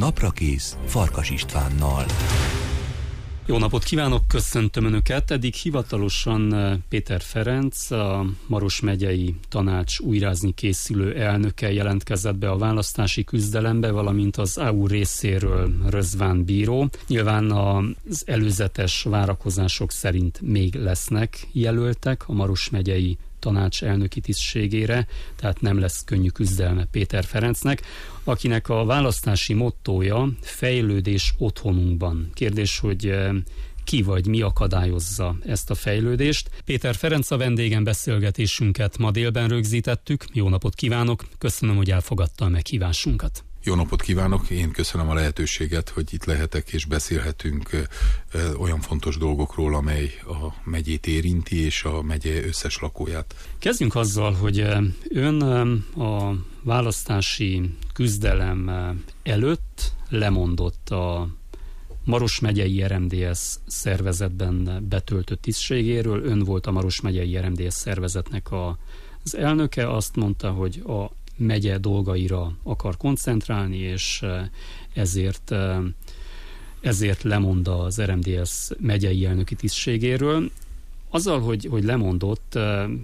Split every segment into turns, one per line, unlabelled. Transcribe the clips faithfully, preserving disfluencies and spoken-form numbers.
Naprakész Farkas Istvánnal.
Jó napot kívánok, köszöntöm Önöket. Eddig hivatalosan Péter Ferenc, a Maros megyei tanács újrázni készülő elnöke jelentkezett be a választási küzdelembe, valamint az á u részéről Rözván bíró. Nyilván az előzetes várakozások szerint még lesznek jelöltek a Maros megyei tanács elnöki tisztségére, tehát nem lesz könnyű küzdelme Péter Ferencnek, akinek a választási mottója fejlődés otthonunkban. Kérdés, hogy ki vagy mi akadályozza ezt a fejlődést. Péter Ferenc a vendégem, beszélgetésünket ma délben rögzítettük. Jó napot kívánok, köszönöm, hogy elfogadta a meghívásunkat.
Jó napot kívánok, én köszönöm a lehetőséget, hogy itt lehetek és beszélhetünk ö, olyan fontos dolgokról, amely a megyét érinti és a megye összes lakóját.
Kezdjünk azzal, hogy ön a választási küzdelem előtt lemondott a Maros megyei er em dé es szervezetben betöltött tisztségéről. Ön volt a Maros megyei er em dé es szervezetnek a, az elnöke, azt mondta, hogy a megye dolgaira akar koncentrálni, és ezért, ezért lemond az er em dé es megyei elnöki tisztségéről. Azzal, hogy, hogy lemondott,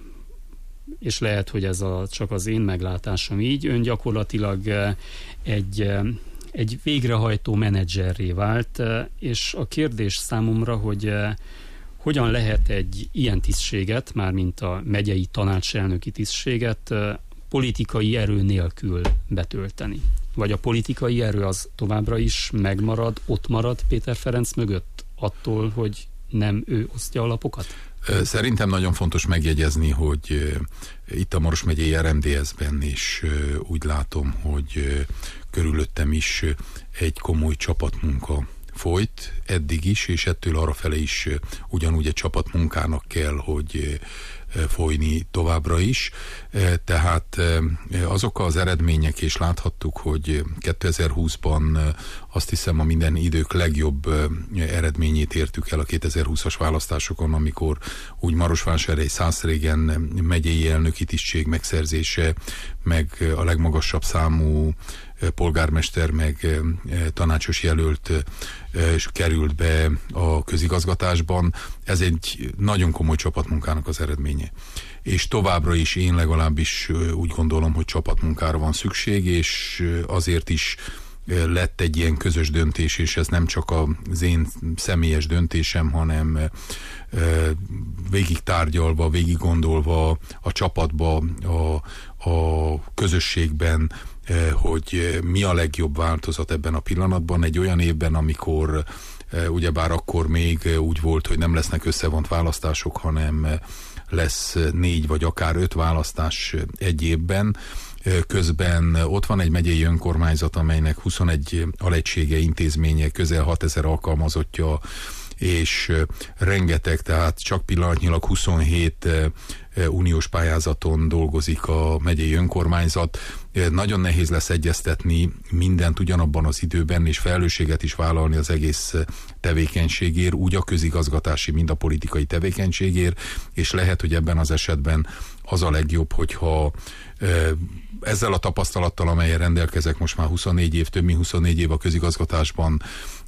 és lehet, hogy ez a, csak az én meglátásom így, ön gyakorlatilag egy, egy végrehajtó menedzserré vált, és a kérdés számomra, hogy hogyan lehet egy ilyen tisztséget, mármint a megyei tanácselnöki tisztséget politikai erő nélkül betölteni? Vagy a politikai erő az továbbra is megmarad, ott marad Péter Ferenc mögött attól, hogy nem ő osztja a lapokat?
Szerintem nagyon fontos megjegyezni, hogy itt a Maros megyei er em dé es-ben is úgy látom, hogy körülöttem is egy komoly csapatmunka folyt eddig is, és ettől arrafele is ugyanúgy egy csapatmunkának kell, hogy folyni továbbra is. Tehát azok az eredmények, és láthattuk, hogy kétezer-húszban azt hiszem a minden idők legjobb eredményét értük el a kétezer-húszas választásokon, amikor úgy Marosvásárhely, Szászrégen megyei elnöki tisztség megszerzése, meg a legmagasabb számú polgármester, meg tanácsos jelölt került be a közigazgatásban. Ez egy nagyon komoly csapatmunkának az eredménye. És továbbra is én legalábbis úgy gondolom, hogy csapatmunkára van szükség, és azért is lett egy ilyen közös döntés, és ez nem csak az én személyes döntésem, hanem végig tárgyalva, végig gondolva a csapatba, a, a közösségben, hogy mi a legjobb változat ebben a pillanatban, egy olyan évben, amikor ugyebár akkor még úgy volt, hogy nem lesznek összevont választások, hanem lesz négy vagy akár öt választás egy évben. Közben ott van egy megyei önkormányzat, amelynek huszonegy alegysége, intézménye, közel hatezer alkalmazottja, és rengeteg, tehát csak pillanatnyilag huszonhét uniós pályázaton dolgozik a megyei önkormányzat. Nagyon nehéz lesz egyeztetni mindent ugyanabban az időben, és felelősséget is vállalni az egész tevékenységért, úgy a közigazgatási, mind a politikai tevékenységért, és lehet, hogy ebben az esetben az a legjobb, hogyha ezzel a tapasztalattal, amelyen rendelkezek most már huszonnégy év, több mint huszonnégy év a közigazgatásban,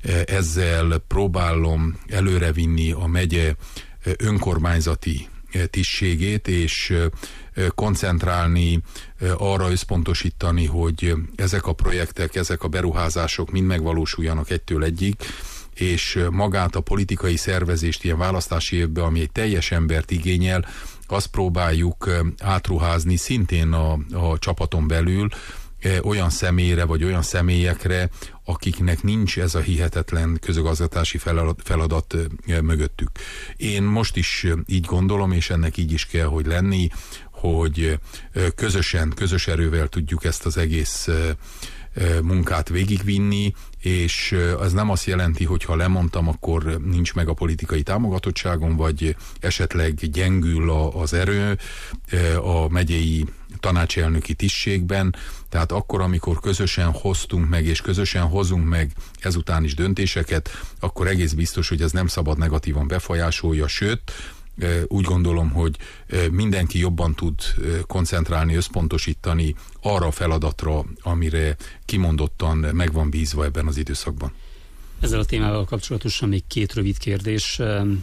ezzel próbálom előrevinni a megye önkormányzati tisztségét, és koncentrálni, arra összpontosítani, hogy ezek a projektek, ezek a beruházások mind megvalósuljanak egytől egyig, és magát a politikai szervezést ilyen választási évben, ami egy teljes embert igényel, azt próbáljuk átruházni szintén a, a csapaton belül olyan személyre vagy olyan személyekre, akiknek nincs ez a hihetetlen közigazgatási feladat, feladat mögöttük. Én most is így gondolom, és ennek így is kell, hogy lenni, hogy közösen, közös erővel tudjuk ezt az egész munkát végigvinni, és ez nem azt jelenti, hogy ha lemondtam, akkor nincs meg a politikai támogatottságom, vagy esetleg gyengül az erő a megyei tanácselnöki tisztségben, tehát akkor, amikor közösen hoztunk meg, és közösen hozunk meg ezután is döntéseket, akkor egész biztos, hogy ez nem szabad negatívan befolyásolja, sőt, úgy gondolom, hogy mindenki jobban tud koncentrálni, összpontosítani arra a feladatra, amire kimondottan meg van bízva ebben az időszakban.
Ezzel a témával kapcsolatosan még két rövid kérdés.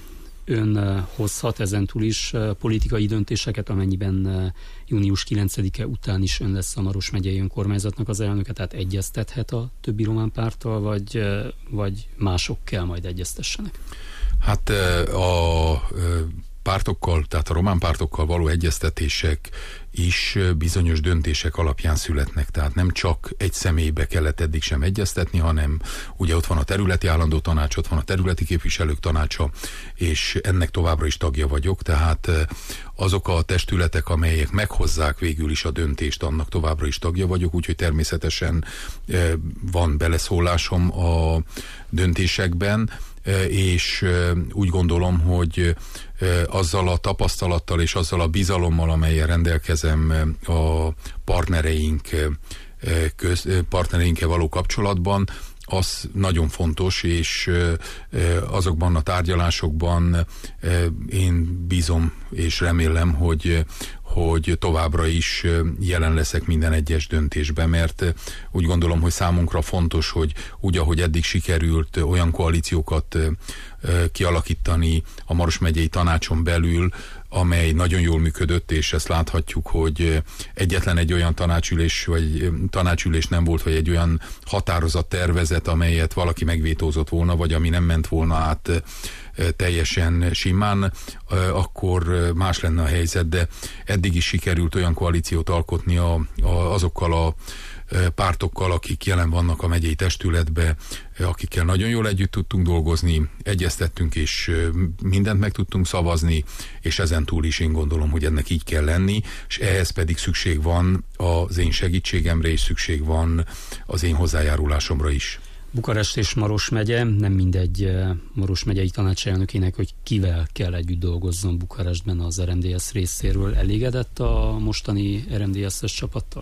Ön hozhat ezentúl is politikai döntéseket, amennyiben június kilencedike után is ön lesz a Maros megyei önkormányzatnak az elnöke, tehát egyeztethet a többi román párttal, vagy, vagy mások kell majd egyeztessenek?
Hát a pártokkal, tehát a román pártokkal való egyeztetések is bizonyos döntések alapján születnek. Tehát nem csak egy személybe kellett eddig sem egyeztetni, hanem ugye ott van a területi állandó tanács, ott van a területi képviselők tanácsa, és ennek továbbra is tagja vagyok, tehát azok a testületek, amelyek meghozzák végül is a döntést, annak továbbra is tagja vagyok, úgyhogy természetesen van beleszólásom a döntésekben, és úgy gondolom, hogy azzal a tapasztalattal és azzal a bizalommal, amelyen rendelkezem a partnereink, köz, partnereinkkel való kapcsolatban, az nagyon fontos, és azokban a tárgyalásokban én bízom és remélem, hogy hogy továbbra is jelen leszek minden egyes döntésben, mert úgy gondolom, hogy számunkra fontos, hogy úgy, ahogy eddig sikerült olyan koalíciókat kialakítani a Maros megyei tanácson belül, amely nagyon jól működött, és ezt láthatjuk, hogy egyetlen egy olyan tanácsülés, vagy tanácsülés nem volt, vagy egy olyan határozat tervezet, amelyet valaki megvétózott volna, vagy ami nem ment volna át teljesen simán, akkor más lenne a helyzet, de eddig is sikerült olyan koalíciót alkotni a, a, azokkal a pártokkal, akik jelen vannak a megyei testületbe, akikkel nagyon jól együtt tudtunk dolgozni, egyeztettünk, és mindent meg tudtunk szavazni, és ezen túl is én gondolom, hogy ennek így kell lenni, és ehhez pedig szükség van az én segítségemre, és szükség van az én hozzájárulásomra is.
Bukarest és Maros megye, nem mindegy Maros megyei tanácselnökének, hogy kivel kell együtt dolgozzon Bukarestben az er em dé es részéről. Elégedett a mostani er em dé es-es csapattal?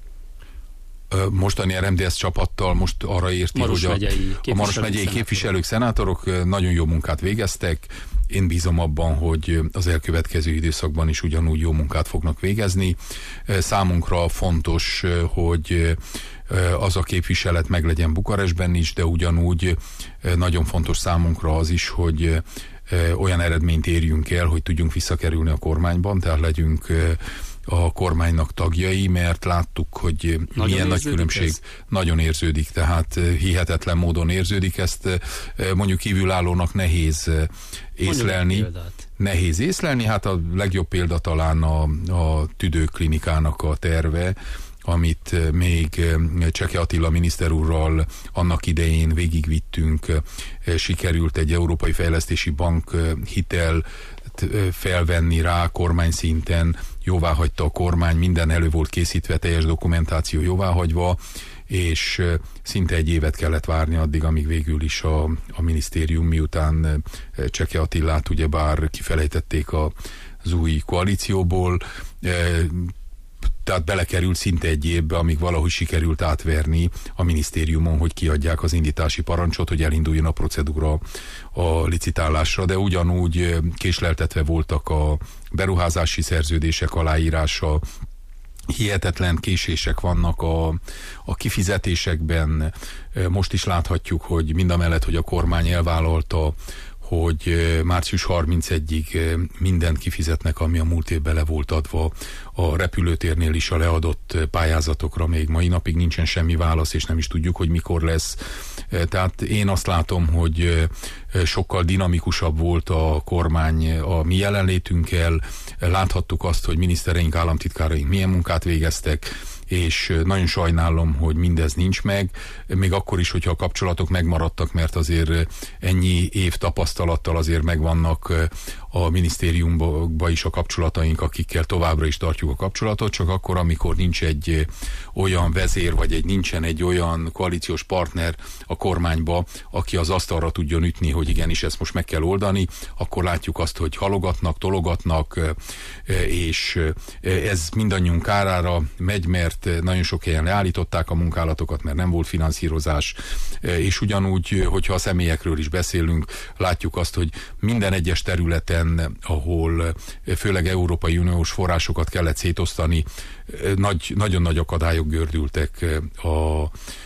Mostani er em dé es csapattal most arra érti,
Maros
hogy a, a Maros megyei képviselők, szenátorok nagyon jó munkát végeztek. Én bízom abban, hogy az elkövetkező időszakban is ugyanúgy jó munkát fognak végezni. Számunkra fontos, hogy az a képviselet meglegyen Bukarestben is, de ugyanúgy nagyon fontos számunkra az is, hogy olyan eredményt érjünk el, hogy tudjunk visszakerülni a kormányban, tehát legyünk a kormánynak tagjai, mert láttuk, hogy nagyon milyen nagy különbség ez? Nagyon érződik, tehát hihetetlen módon érződik, ezt mondjuk kívülállónak nehéz észlelni. Nehéz észlelni, hát a legjobb példa talán a, a tüdőklinikának a terve, amit még Cseke Attila miniszter úrral annak idején végigvittünk, sikerült egy Európai Fejlesztési Bank hitel felvenni rá kormány szinten, jóvá hagyta a kormány, minden elő volt készítve, teljes dokumentáció jóváhagyva, és szinte egy évet kellett várni addig, amíg végül is a, a minisztérium, miután Cseke Attilát ugyebár kifelejtették az új koalícióból, tehát belekerült szinte egy évbe, amíg valahogy sikerült átverni a minisztériumon, hogy kiadják az indítási parancsot, hogy elinduljon a procedúra a licitálásra, de ugyanúgy késleltetve voltak a beruházási szerződések aláírása, hihetetlen késések vannak a, a kifizetésekben. Most is láthatjuk, hogy mindamellett, hogy a kormány elvállalta, hogy március harmincegyedikéig mindent kifizetnek, ami a múlt évben le volt adva. A repülőtérnél is a leadott pályázatokra még mai napig nincsen semmi válasz, és nem is tudjuk, hogy mikor lesz. Tehát én azt látom, hogy sokkal dinamikusabb volt a kormány a mi jelenlétünkkel. Láthattuk azt, hogy minisztereink, államtitkáraink milyen munkát végeztek, és nagyon sajnálom, hogy mindez nincs meg, még akkor is, hogyha a kapcsolatok megmaradtak, mert azért ennyi év tapasztalattal azért megvannak a minisztériumban is a kapcsolataink, akikkel továbbra is tartjuk a kapcsolatot, csak akkor, amikor nincs egy olyan vezér, vagy egy nincsen egy olyan koalíciós partner a kormányba, aki az asztalra tudjon ütni, hogy igenis ezt most meg kell oldani, akkor látjuk azt, hogy halogatnak, tologatnak, és ez mindannyiunk kárára megy, mert nagyon sok helyen leállították a munkálatokat, mert nem volt finanszírozás, és ugyanúgy, hogyha a személyekről is beszélünk, látjuk azt, hogy minden egyes területen területen, ahol főleg Európai Uniós forrásokat kellett szétosztani, nagy, nagyon nagy akadályok gördültek a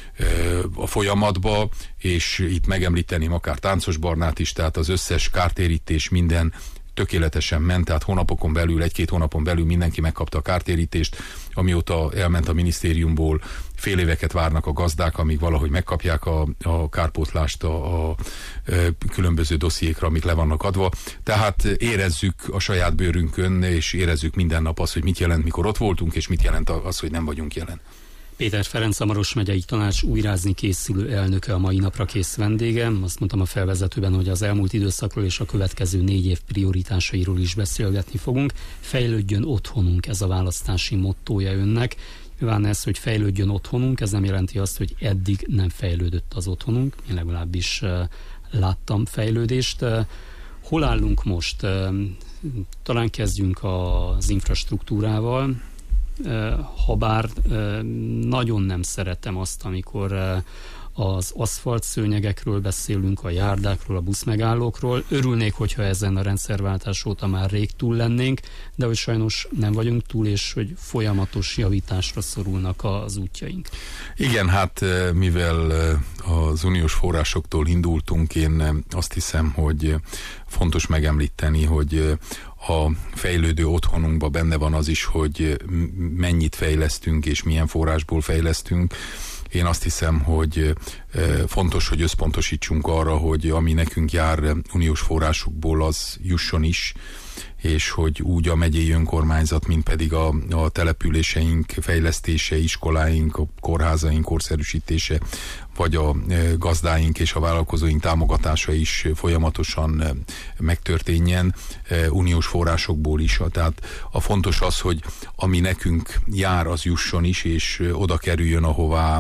a folyamatba, és itt megemlíteném akár Táncos Barnát is, tehát az összes kártérítés, minden tökéletesen ment, tehát hónapokon belül, egy-két hónapon belül mindenki megkapta a kártérítést, amióta elment a minisztériumból, fél éveket várnak a gazdák, amíg valahogy megkapják a, a kárpótlást a, a, a különböző dossziékra, amik le vannak adva. Tehát érezzük a saját bőrünkön, és érezzük minden nap azt, hogy mit jelent, mikor ott voltunk, és mit jelent az, hogy nem vagyunk jelen.
Péter Ferenc, a Maros megyei tanács újrázni készülő elnöke, a mai napra kész vendégem. Azt mondtam a felvezetőben, hogy az elmúlt időszakról és a következő négy év prioritásairól is beszélgetni fogunk. Fejlődjön otthonunk, ez a választási mottója önnek. Nyilván ez, hogy fejlődjön otthonunk, ez nem jelenti azt, hogy eddig nem fejlődött az otthonunk. Én legalábbis uh, láttam fejlődést. Uh, hol állunk most? Uh, talán kezdjünk az infrastruktúrával. Habár nagyon nem szeretem azt, amikor az aszfalt szőnyegekről beszélünk, a járdákról, a buszmegállókról. Örülnék, hogyha ezen a rendszerváltás óta már rég túl lennénk, de hogy sajnos nem vagyunk túl, és hogy folyamatos javításra szorulnak az útjaink.
Igen, hát mivel az uniós forrásoktól indultunk, én azt hiszem, hogy fontos megemlíteni, hogy a fejlődő otthonunkban benne van az is, hogy mennyit fejlesztünk és milyen forrásból fejlesztünk. Én azt hiszem, hogy fontos, hogy összpontosítsunk arra, hogy ami nekünk jár uniós forrásokból, az jusson is, és hogy úgy a megyei önkormányzat, mint pedig a, a településeink fejlesztése, iskoláink, a kórházaink korszerűsítése, vagy a gazdáink és a vállalkozóink támogatása is folyamatosan megtörténjen uniós forrásokból is. Tehát a fontos az, hogy ami nekünk jár, az jusson is, és oda kerüljön, ahová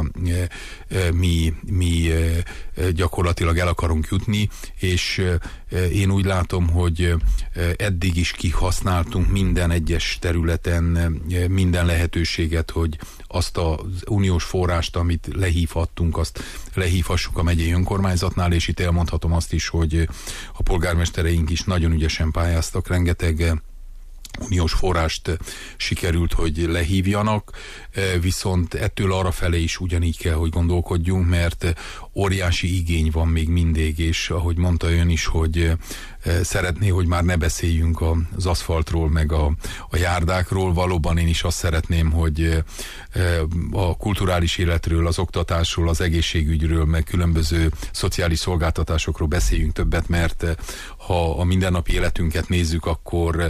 mi, mi gyakorlatilag el akarunk jutni, és én úgy látom, hogy eddig is kihasználtunk minden egyes területen minden lehetőséget, hogy azt az uniós forrást, amit lehívhattunk, azt lehívhassuk a megyei önkormányzatnál, és itt elmondhatom azt is, hogy a polgármestereink is nagyon ügyesen pályáztak, rengeteg uniós forrást sikerült, hogy lehívjanak, viszont ettől arrafele is ugyanígy kell, hogy gondolkodjunk, mert óriási igény van még mindig, és ahogy mondta ön is, hogy szeretné, hogy már ne beszéljünk az aszfaltról, meg a, a járdákról. Valóban én is azt szeretném, hogy a kulturális életről, az oktatásról, az egészségügyről, meg különböző szociális szolgáltatásokról beszéljünk többet, mert ha a mindennapi életünket nézzük, akkor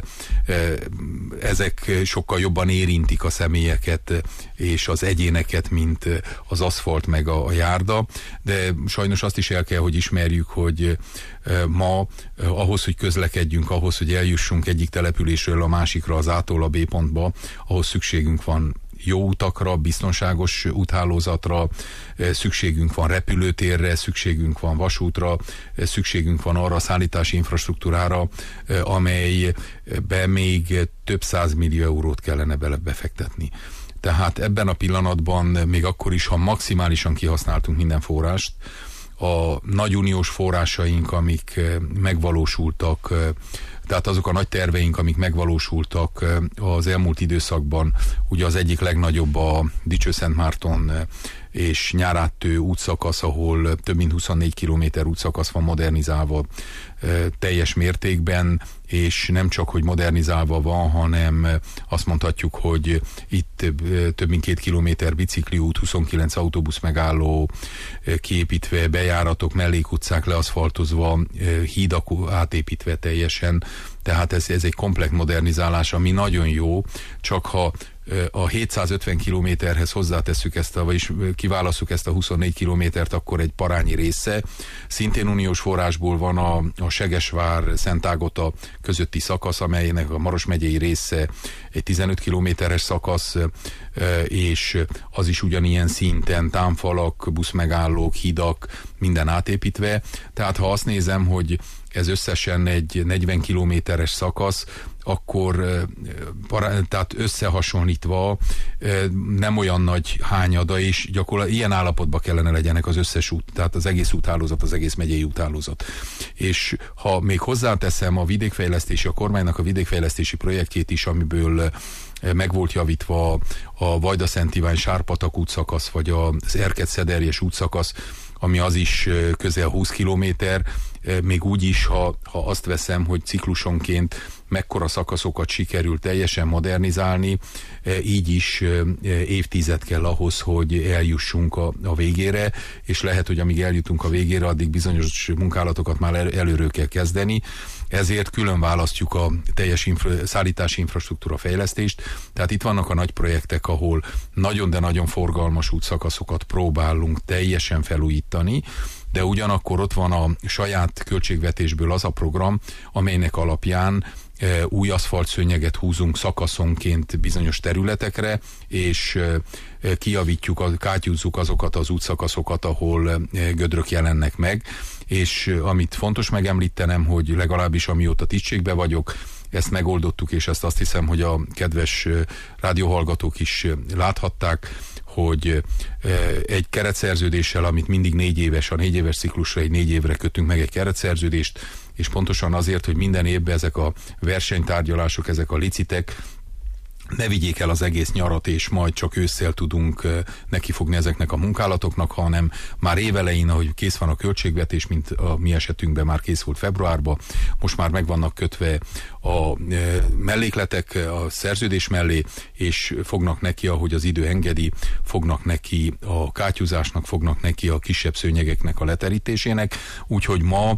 ezek sokkal jobban érintik a személyeket és az egyéneket, mint az aszfalt meg a, a járda, de sajnos azt is el kell, hogy ismerjük, hogy ma ahhoz, hogy közlekedjünk, ahhoz, hogy eljussunk egyik településről a másikra, az A-tól a B pontba, ahhoz szükségünk van jó utakra, biztonságos úthálózatra, szükségünk van repülőtérre, szükségünk van vasútra, szükségünk van arra a szállítási infrastruktúrára, amelybe még több százmillió eurót kellene bele befektetni. Tehát ebben a pillanatban, még akkor is, ha maximálisan kihasználtunk minden forrást, a nagy uniós forrásaink, amik megvalósultak, tehát azok a nagy terveink, amik megvalósultak az elmúlt időszakban, ugye az egyik legnagyobb a Dicsőszentmárton és Nyáráttő útszakasz, ahol több mint huszonnégy kilométer útszakasz van modernizálva teljes mértékben, és nem csak, hogy modernizálva van, hanem azt mondhatjuk, hogy itt több mint két kilométer bicikliút, huszonkilenc autóbusz megálló kiépítve, bejáratok, mellékutcák leaszfaltozva, hídak átépítve teljesen, tehát ez, ez egy komplett modernizálás, ami nagyon jó, csak ha a hétszázötven kilométerhez hozzátesszük ezt, a, vagyis kiválasszuk ezt a huszonnégy kilométert, akkor egy parányi része. Szintén uniós forrásból van a, a Segesvár-Szentágota közötti szakasz, amelynek a Maros megyei része egy tizenöt kilométeres szakasz, és az is ugyanilyen szinten támfalak, buszmegállók, hidak, minden átépítve. Tehát ha azt nézem, hogy ez összesen egy negyven kilométeres szakasz, akkor tehát összehasonlítva nem olyan nagy hányada, és gyakorlatilag ilyen állapotban kellene legyenek az összes út, tehát az egész úthálózat, az egész megyei úthálózat. És ha még hozzáteszem a vidékfejlesztési, a kormánynak a vidékfejlesztési projektjét is, amiből meg volt javítva a Vajda-Szent Ivány Sárpatak útszakasz, vagy az Erket-Szederjes útszakasz, ami az is közel húsz kilométer, még úgy is, ha, ha azt veszem, hogy ciklusonként mekkora szakaszokat sikerül teljesen modernizálni, így is évtized kell ahhoz, hogy eljussunk a, a végére, és lehet, hogy amíg eljutunk a végére, addig bizonyos munkálatokat már el, előről kell kezdeni, ezért külön választjuk a teljes infra, szállítási infrastruktúra fejlesztést, tehát itt vannak a nagy projektek, ahol nagyon, de nagyon forgalmas útszakaszokat próbálunk teljesen felújítani, de ugyanakkor ott van a saját költségvetésből az a program, amelynek alapján e, új aszfaltszőnyeget húzunk szakaszonként bizonyos területekre, és e, kijavítjuk, kátyúzzuk azokat az útszakaszokat, ahol e, gödrök jelennek meg, és e, amit fontos megemlítenem, hogy legalábbis amióta tisztségbe vagyok, ezt megoldottuk, és ezt azt hiszem, hogy a kedves rádióhallgatók is láthatták, hogy egy keretszerződéssel, amit mindig négy éves, a négy éves ciklusra egy négy évre kötünk meg egy keretszerződést, és pontosan azért, hogy minden évben ezek a versenytárgyalások, ezek a licitek ne vigyék el az egész nyarat, és majd csak ősszel tudunk nekifogni ezeknek a munkálatoknak, hanem már évelején, ahogy kész van a költségvetés, mint a mi esetünkben már kész volt februárban, most már meg vannak kötve a mellékletek a szerződés mellé, és fognak neki, ahogy az idő engedi, fognak neki a kátyúzásnak, fognak neki a kisebb szőnyegeknek a leterítésének, úgyhogy ma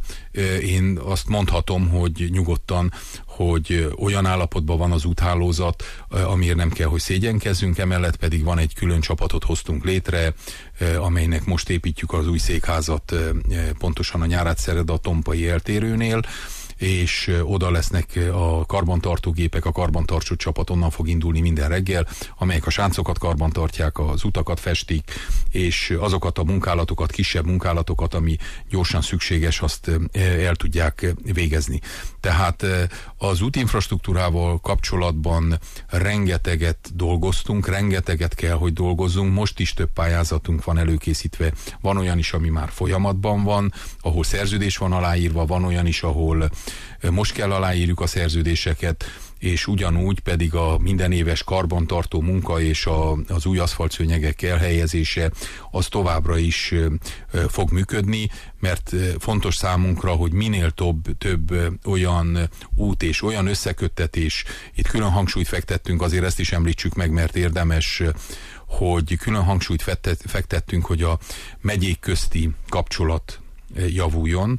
én azt mondhatom, hogy nyugodtan, hogy olyan állapotban van az úthálózat, amiért nem kell, hogy szégyenkezzünk, emellett pedig van egy külön csapatot hoztunk létre, amelynek most építjük az új székházat, pontosan a Nyárádszereda a Tompai eltérőnél, és oda lesznek a karbantartógépek, a karbantartó csapat onnan fog indulni minden reggel, amelyek a sáncokat karbantartják, az utakat festik, és azokat a munkálatokat, kisebb munkálatokat, ami gyorsan szükséges, azt el tudják végezni. Tehát az útinfrastruktúrával kapcsolatban rengeteget dolgoztunk, rengeteget kell, hogy dolgozzunk, most is több pályázatunk van előkészítve, van olyan is, ami már folyamatban van, ahol szerződés van aláírva, van olyan is, ahol most kell aláírjuk a szerződéseket, és ugyanúgy pedig a minden éves karbantartó munka és a, az új aszfaltszőnyegek elhelyezése az továbbra is fog működni, mert fontos számunkra, hogy minél több, több olyan út és olyan összeköttetés, itt külön hangsúlyt fektettünk, azért ezt is említsük meg, mert érdemes, hogy külön hangsúlyt fektettünk, hogy a megyék közti kapcsolat javuljon,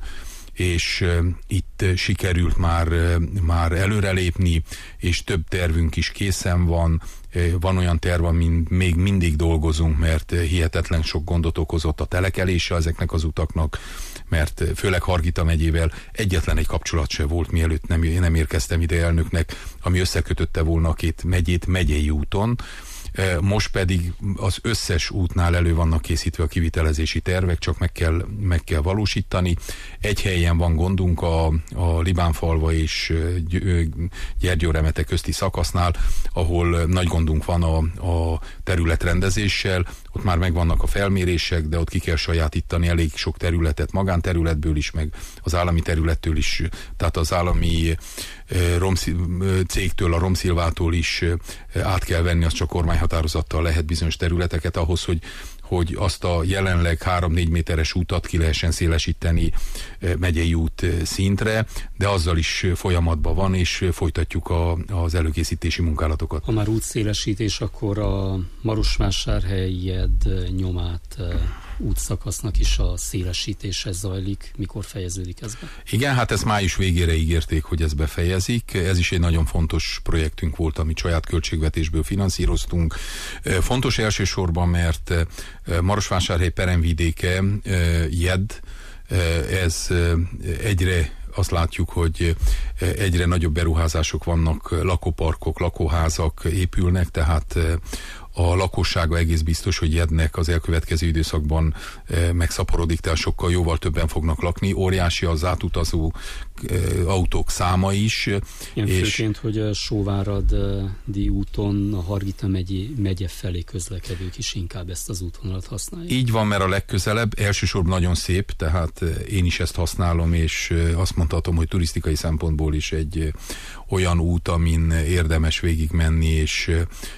és uh, itt uh, sikerült már, uh, már előrelépni, és több tervünk is készen van. Uh, van olyan terv, amin még mindig dolgozunk, mert uh, hihetetlen sok gondot okozott a telekelése ezeknek az utaknak, mert uh, főleg Hargita megyével egyetlen egy kapcsolat se volt, mielőtt nem, nem érkeztem ide elnöknek, ami összekötötte volna a két megyét megyei úton. Most pedig az összes útnál elő vannak készítve a kivitelezési tervek, csak meg kell, meg kell valósítani. Egy helyen van gondunk a, a Libánfalva és Gyergyó-Remete közti szakasznál, ahol nagy gondunk van a, a területrendezéssel. Ott már megvannak a felmérések, de ott ki kell sajátítani elég sok területet, magánterületből is, meg az állami területtől is, tehát az állami cégtől, a Romszilvától is át kell venni, az csak kormányhatározattal lehet bizonyos területeket ahhoz, hogy, hogy azt a jelenleg három-négy méteres útat ki lehessen szélesíteni megyei út szintre, de azzal is folyamatban van, és folytatjuk a, az előkészítési munkálatokat.
Ha már útszélesítés, akkor a Marosvásárhelyed nyomát útszakasznak is a szélesítése zajlik. Mikor fejeződik ez be?
Igen, hát ezt május végére ígérték, hogy ez befejezik. Ez is egy nagyon fontos projektünk volt, amit saját költségvetésből finanszíroztunk. Fontos elsősorban, mert Marosvásárhely peremvidéke, Jed, ez egyre azt látjuk, hogy egyre nagyobb beruházások vannak, lakóparkok, lakóházak épülnek, tehát a lakossága egész biztos, hogy Jednek az elkövetkező időszakban megszaporodik, tehát sokkal jóval többen fognak lakni. Óriási az átutazó autók száma is.
Ilyen és főként, hogy Sóváradi úton a Hargita megye, megye felé közlekedők is inkább ezt az útvonalat használják.
Így van, mert a legközelebb, elsősorban nagyon szép, tehát én is ezt használom, és azt mondhatom, hogy turisztikai szempontból is egy olyan út, amin érdemes végigmenni, és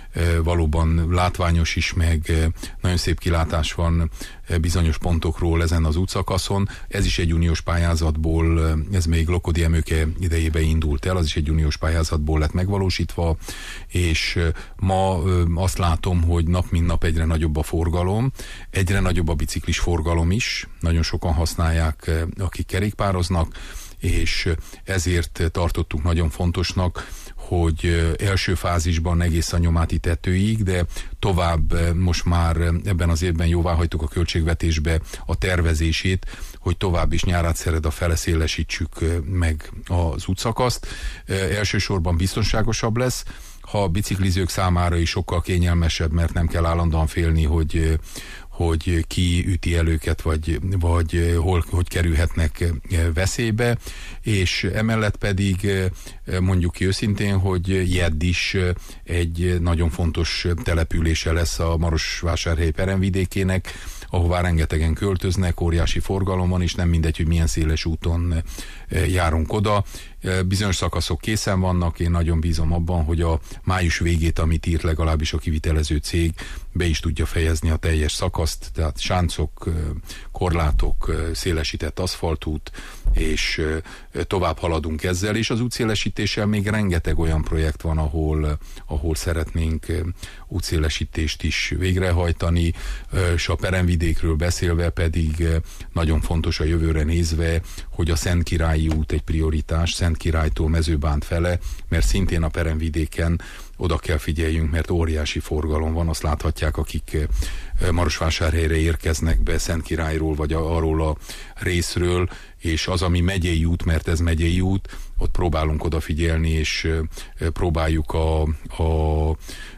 valóban látványos is, meg nagyon szép kilátás van bizonyos pontokról ezen az útszakaszon. Ez is egy uniós pályázatból, ez még Lokodi Emőke idejében indult el, az is egy uniós pályázatból lett megvalósítva, és ma azt látom, hogy nap mint nap egyre nagyobb a forgalom, egyre nagyobb a biciklis forgalom is, nagyon sokan használják, akik kerékpároznak, és ezért tartottuk nagyon fontosnak, hogy első fázisban egész a Nyomáti tetőig, de tovább most már ebben az évben jóváhagytuk a költségvetésbe a tervezését, hogy tovább is Nyárádszereda fele szélesítsük meg az útszakaszt. Elsősorban biztonságosabb lesz, ha a biciklizők számára is sokkal kényelmesebb, mert nem kell állandóan félni, hogy hogy ki üti el őket, vagy, vagy hol, hogy kerülhetnek veszélybe, és emellett pedig mondjuk ki őszintén, hogy Jedd is egy nagyon fontos települése lesz a Marosvásárhely peremvidékének, ahová rengetegen költöznek, óriási forgalom van, és nem mindegy, hogy milyen széles úton járunk oda. Bizonyos szakaszok készen vannak, én nagyon bízom abban, hogy a május végét, amit írt legalábbis a kivitelező cég, be is tudja fejezni a teljes szakaszt, tehát sáncok, korlátok, szélesített aszfaltút, és tovább haladunk ezzel, és az útszélesítéssel még rengeteg olyan projekt van, ahol, ahol szeretnénk útszélesítést is végrehajtani, és a peremvidékről beszélve pedig nagyon fontos a jövőre nézve, hogy a Szentkirályi út egy prioritás, Szentkirálytól Mezőbánt fele, mert szintén a peremvidéken oda kell figyeljünk, mert óriási forgalom van, azt láthatják, akik Marosvásárhelyre érkeznek be Szentkirályról, vagy arról a részről, és az, ami megyei út, mert ez megyei út, ott próbálunk odafigyelni, és próbáljuk a, a,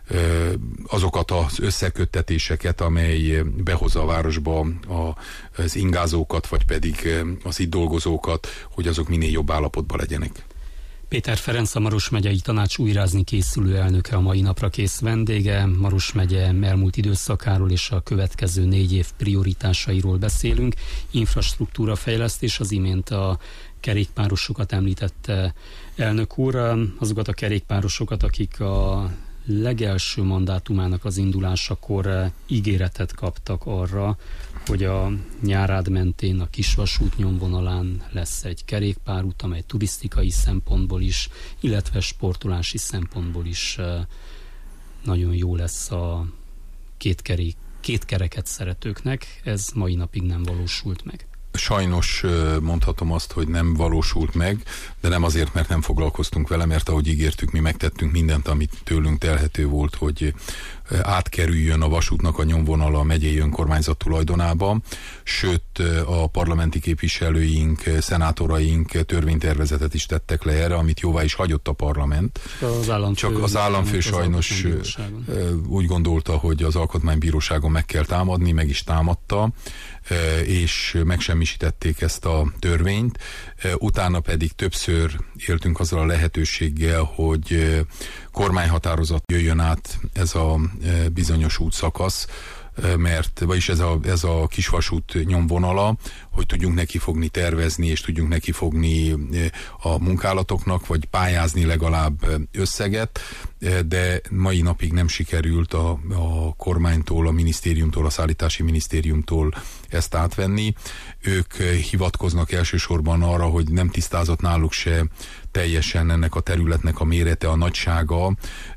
azokat az összeköttetéseket, amely behozza a városba az ingázókat, vagy pedig az itt dolgozókat, hogy azok minél jobb állapotban legyenek.
Péter Ferenc, a Maros megyei tanács újrázni készülő elnöke a mai napra kész vendége. Maros megye elmúlt időszakáról és a következő négy év prioritásairól beszélünk. Infrastruktúra fejlesztés, az imént a kerékpárosokat említette elnök úr, azokat a kerékpárosokat, akik a legelső mandátumának az indulásakor ígéretet kaptak arra, hogy a Nyárád mentén, a Kisvasút nyomvonalán lesz egy kerékpárút, amely turisztikai szempontból is, illetve sportolási szempontból is nagyon jó lesz a két, kerék, két kereket szeretőknek. Ez mai napig nem valósult meg.
Sajnos mondhatom azt, hogy nem valósult meg, de nem azért, mert nem foglalkoztunk vele, mert ahogy ígértük, mi megtettünk mindent, amit tőlünk telhető volt, hogy átkerüljön a vasútnak a nyomvonala a megyei önkormányzat tulajdonába, sőt a parlamenti képviselőink, szenátoraink törvénytervezetet is tettek le erre, amit jóvá is hagyott a parlament.
Az államfő,
Csak az államfő az sajnos úgy gondolta, hogy az alkotmánybíróságon meg kell támadni, meg is támadta, és megsemmisítették ezt a törvényt. Utána pedig többször éltünk azzal a lehetőséggel, hogy kormányhatározat jöjjön át ez a bizonyos útszakasz, mert, vagyis ez a, ez a Kisvasút nyomvonala, hogy tudjunk neki fogni tervezni, és tudjunk neki fogni a munkálatoknak, vagy pályázni legalább összeget, de mai napig nem sikerült a, a kormánytól, a minisztériumtól, a szállítási minisztériumtól ezt átvenni. Ők hivatkoznak elsősorban arra, hogy nem tisztázott náluk se teljesen ennek a területnek a mérete, a nagysága.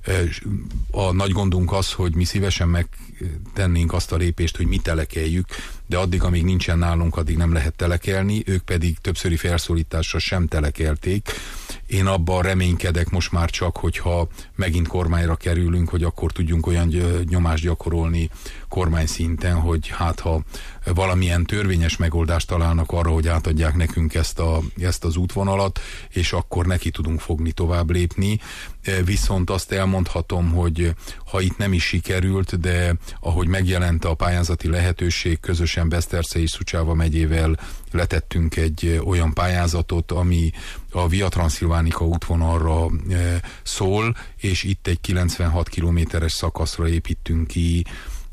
A nagy gondunk az, hogy mi szívesen megtennénk azt a lépést, hogy mi telekeljük, de addig, amíg nincsen nálunk, addig nem lehet telekelni, ők pedig többszöri felszólításra sem telekelték. Én abban reménykedek most már csak, hogyha megint kormányra kerülünk, hogy akkor tudjunk olyan nyomást gyakorolni kormány szinten, hogy hát ha valamilyen törvényes megoldást találnak arra, hogy átadják nekünk ezt, a, ezt az útvonalat, és akkor neki tudunk fogni tovább lépni. Viszont azt elmondhatom, hogy ha itt nem is sikerült, de ahogy megjelent a pályázati lehetőség, közösen Beszterce és Suceava megyével letettünk egy olyan pályázatot, ami a Via Transilvanica útvonalra szól, és itt egy kilencvenhat kilométeres szakaszra építünk ki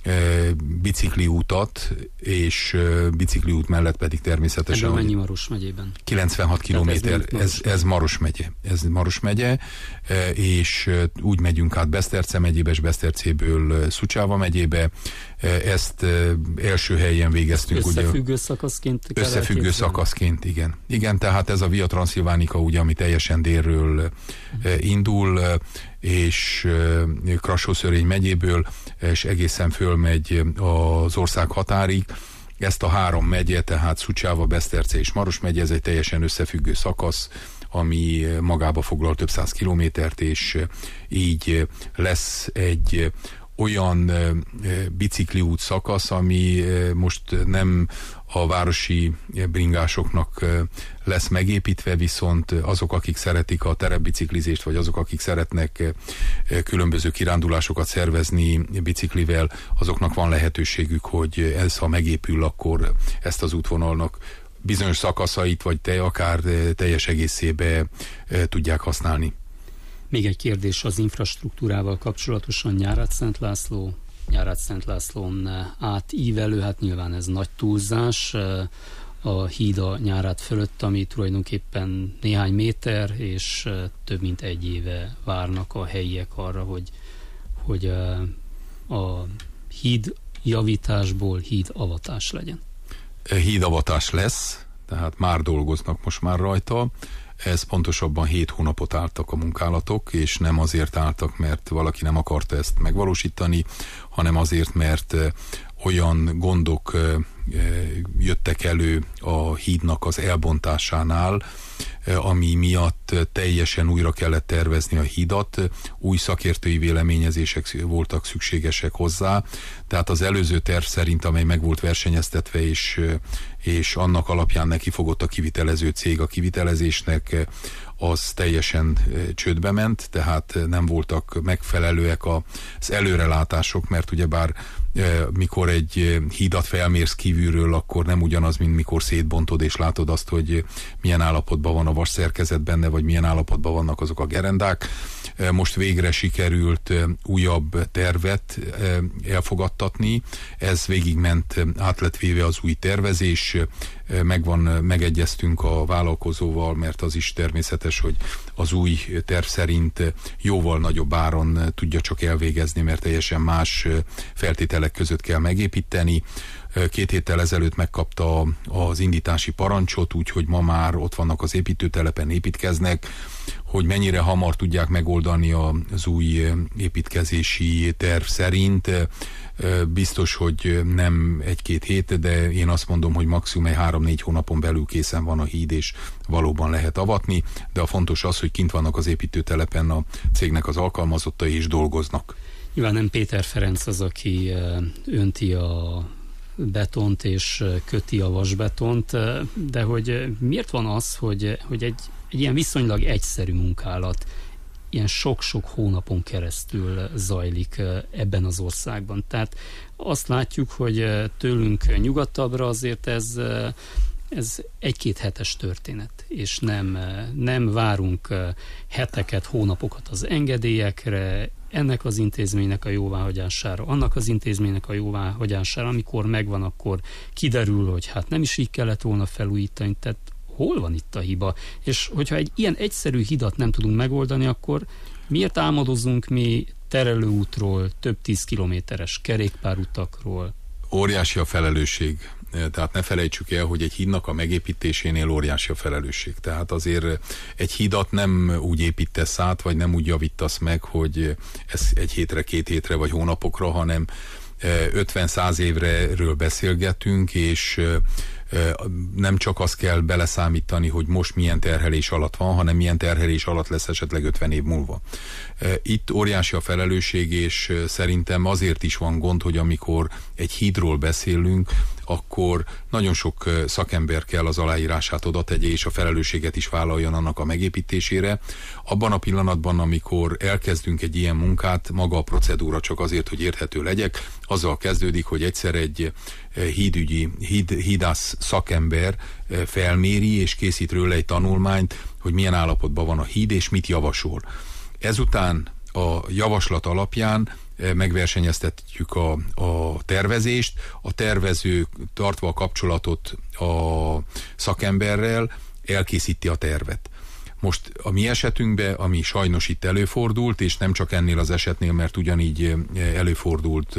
bicikliútat, és bicikliút mellett pedig természetesen...
Ebből mennyi Maros megyében?
kilencvenhat kilométer, ez, ez Maros megye. Ez Maros megye, és úgy megyünk át Beszterce megyébe, és Besztercéből Suceava megyébe. Ezt első helyen végeztünk.
Összefüggő
ugye,
szakaszként?
Összefüggő elképzelni? szakaszként, igen. Igen, tehát ez a Via Transilvanica, ugye, ami teljesen délről indul, és Krassó-Szörény megyéből, és egészen fölmegy az ország határig. Ezt a három megye, tehát Suceava, Beszterce és Maros megye, ez egy teljesen összefüggő szakasz, ami magába foglal több száz kilométert, és így lesz egy olyan bicikliút szakasz, ami most nem a városi bringásoknak lesz megépítve, viszont azok, akik szeretik a terepbiciklizést, vagy azok, akik szeretnek különböző kirándulásokat szervezni biciklivel, azoknak van lehetőségük, hogy ez, ha megépül, akkor ezt az útvonalnak bizonyos szakaszait, vagy te akár teljes egészébe tudják használni.
Még egy kérdés az infrastruktúrával kapcsolatosan. Nyárát-Szent László, Nyárát-Szent Lászlón átívelő, hát nyilván ez nagy túlzás, a híd a Nyárát fölött, ami tulajdonképpen néhány méter, és több mint egy éve várnak a helyiek arra, hogy, hogy a híd javításból híd avatás legyen.
Hídavatás lesz, tehát már dolgoznak most már rajta. Ez pontosabban hét hónapot álltak a munkálatok, és nem azért álltak, mert valaki nem akarta ezt megvalósítani, hanem azért, mert olyan gondok jöttek elő a hídnak az elbontásánál, ami miatt teljesen újra kellett tervezni a hídat, új szakértői véleményezések voltak szükségesek hozzá, tehát az előző terv szerint, amely meg volt versenyeztetve, és, és annak alapján neki fogott a kivitelező cég a kivitelezésnek, az teljesen csődbe ment, tehát nem voltak megfelelőek az előrelátások, mert ugyebár mikor egy hídat felmérsz kívülről, akkor nem ugyanaz, mint mikor szétbontod és látod azt, hogy milyen állapotban van a vas szerkezet benne, vagy milyen állapotban vannak azok a gerendák. Most végre sikerült újabb tervet elfogadtatni, ez végigment, át lett véve az új tervezés, megvan, megegyeztünk a vállalkozóval, mert az is természetes, hogy az új terv szerint jóval nagyobb áron tudja csak elvégezni, mert teljesen más feltételek között kell megépíteni. Két héttel ezelőtt megkapta az indítási parancsot, úgyhogy ma már ott vannak az építőtelepen, építkeznek, hogy mennyire hamar tudják megoldani az új építkezési terv szerint. Biztos, hogy nem egy-két hét, de én azt mondom, hogy maximum egy három-négy hónapon belül készen van a híd, és valóban lehet avatni, de a fontos az, hogy kint vannak az építőtelepen a cégnek az alkalmazottai, és dolgoznak.
Nyilván nem Péter Ferenc az, aki önti a betont és köti a vasbetont, de hogy miért van az, hogy, hogy egy, egy ilyen viszonylag egyszerű munkálat ilyen sok-sok hónapon keresztül zajlik ebben az országban. Tehát azt látjuk, hogy tőlünk nyugatabbra azért ez, ez egy-két hetes történet, és nem, nem várunk heteket, hónapokat az engedélyekre, ennek az intézménynek a jóváhagyására, annak az intézménynek a jóváhagyására, amikor megvan, akkor kiderül, hogy hát nem is így kellett volna felújítani, tehát hol van itt a hiba? És hogyha egy ilyen egyszerű hidat nem tudunk megoldani, akkor miért álmodozunk mi terelőútról, több tíz kilométeres kerékpárutakról?
Óriási a felelősség. Tehát ne felejtsük el, hogy egy hídnak a megépítésénél óriási a felelősség. Tehát azért egy hídat nem úgy építesz át, vagy nem úgy javítasz meg, hogy ez egy hétre, két hétre, vagy hónapokra, hanem ötven-száz évről beszélgetünk, és nem csak azt kell beleszámítani, hogy most milyen terhelés alatt van, hanem milyen terhelés alatt lesz esetleg ötven év múlva. Itt óriási a felelősség, és szerintem azért is van gond, hogy amikor egy hídról beszélünk, akkor nagyon sok szakember kell az aláírását oda tegye, és a felelősséget is vállaljon annak a megépítésére. Abban a pillanatban, amikor elkezdünk egy ilyen munkát, maga a procedúra csak azért, hogy érthető legyek, azzal kezdődik, hogy egyszer egy hídügyi, híd, hídász szakember felméri, és készít róla egy tanulmányt, hogy milyen állapotban van a híd, és mit javasol. Ezután a javaslat alapján megversenyeztetjük a, a tervezést, a tervező tartva a kapcsolatot a szakemberrel elkészíti a tervet. Most a mi esetünkben, ami sajnos itt előfordult, és nem csak ennél az esetnél, mert ugyanígy előfordult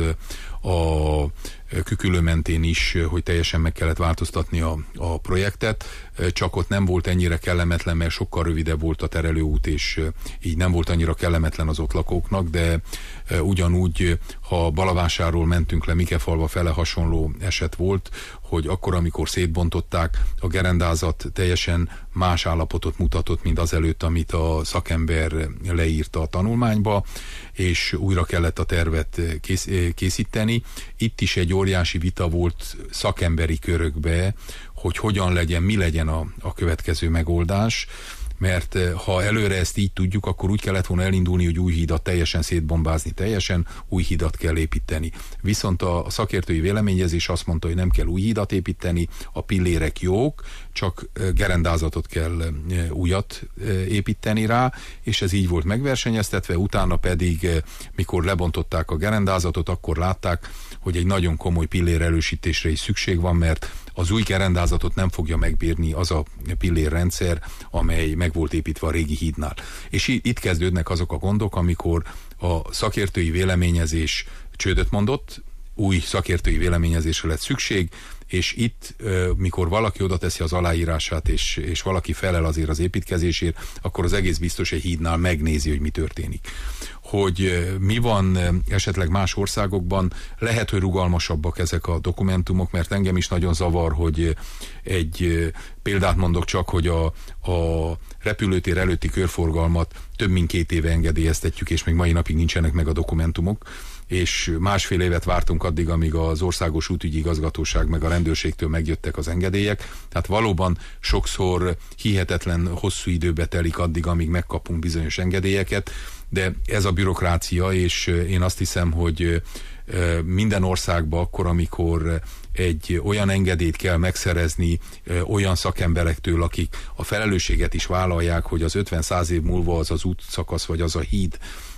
a Küküllő mentén is, hogy teljesen meg kellett változtatni a, a projektet, csak ott nem volt ennyire kellemetlen, mert sokkal rövidebb volt a terelőút, és így nem volt annyira kellemetlen az ott lakóknak, de ugyanúgy, ha Balavásáról mentünk le Mikefalva fele, hasonló eset volt, hogy akkor, amikor szétbontották, a gerendázat teljesen más állapotot mutatott, mint azelőtt, amit a szakember leírta a tanulmányba, és újra kellett a tervet kész, készíteni. Itt is egy óriási vita volt szakemberi körökbe, hogy hogyan legyen, mi legyen a, a következő megoldás, mert ha előre ezt így tudjuk, akkor úgy kellett volna elindulni, hogy új hídat teljesen szétbombázni, teljesen új hídat kell építeni. Viszont a szakértői véleményezés azt mondta, hogy nem kell új hídat építeni, a pillérek jók, csak gerendázatot kell újat építeni rá, és ez így volt megversenyeztetve, utána pedig, mikor lebontották a gerendázatot, akkor látták, hogy egy nagyon komoly pillér erősítésre is szükség van, mert az új gerendázatot nem fogja megbírni az a pillérrendszer, amely meg volt építve a régi hídnál. És itt kezdődnek azok a gondok, amikor a szakértői véleményezés csődöt mondott, új szakértői véleményezésre lett szükség, és itt, mikor valaki oda teszi az aláírását, és, és valaki felel azért az építkezésért, akkor az egész biztos egy hídnál megnézi, hogy mi történik. Hogy mi van esetleg más országokban, lehet, hogy rugalmasabbak ezek a dokumentumok, mert engem is nagyon zavar, hogy egy példát mondok csak, hogy a, a repülőtér előtti körforgalmat több mint két éve engedélyeztetjük, és még mai napig nincsenek meg a dokumentumok, és másfél évet vártunk addig, amíg az Országos Útügyi Igazgatóság meg a rendőrségtől megjöttek az engedélyek. Tehát valóban sokszor hihetetlen hosszú időbe telik addig, amíg megkapunk bizonyos engedélyeket, de ez a bürokrácia, és én azt hiszem, hogy minden országban akkor, amikor egy olyan engedélyt kell megszerezni olyan szakemberektől, akik a felelősséget is vállalják, hogy az ötven-száz év múlva az az útszakasz vagy az a híd